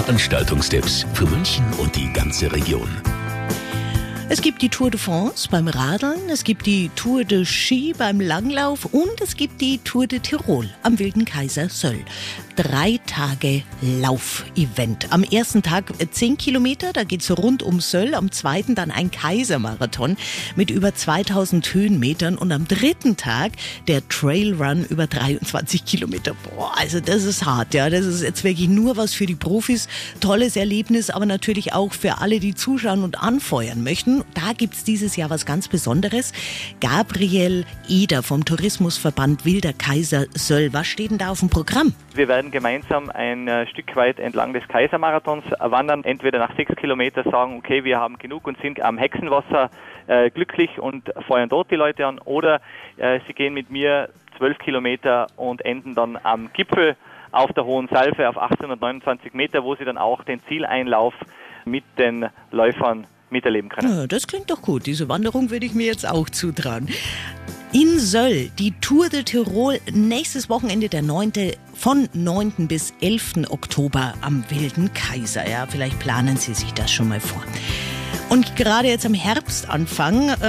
Veranstaltungstipps für München und die ganze Region. Es gibt die Tour de France beim Radeln, es gibt die Tour de Ski beim Langlauf und es gibt die Tour de Tirol am Wilden Kaiser Söll. 3 Tage Lauf-Event. Am ersten Tag 10 Kilometer, da geht's rund um Söll. Am zweiten dann ein Kaisermarathon mit über 2000 Höhenmetern. Und am dritten Tag der Trailrun über 23 Kilometer. Boah, also das ist hart, ja. Das ist jetzt wirklich nur was für die Profis. Tolles Erlebnis, aber natürlich auch für alle, die zuschauen und anfeuern möchten. Da gibt's dieses Jahr was ganz Besonderes. Gabriel Eder vom Tourismusverband Wilder Kaiser Söll. Was steht denn da auf dem Programm? Wir werden gemeinsam ein Stück weit entlang des Kaisermarathons wandern. Entweder nach 6 Kilometern sagen, okay, wir haben genug und sind am Hexenwasser glücklich und feuern dort die Leute an. Oder sie gehen mit mir 12 Kilometer und enden dann am Gipfel auf der Hohen Salve auf 1829 Meter, wo sie dann auch den Zieleinlauf mit den Läufern miterleben können. Ja, das klingt doch gut. Diese Wanderung würde ich mir jetzt auch zutrauen. In Söll, die Tour de Tirol, nächstes Wochenende von 9. bis 11. Oktober am Wilden Kaiser. Ja, vielleicht planen Sie sich das schon mal vor. Und gerade jetzt am Herbstanfang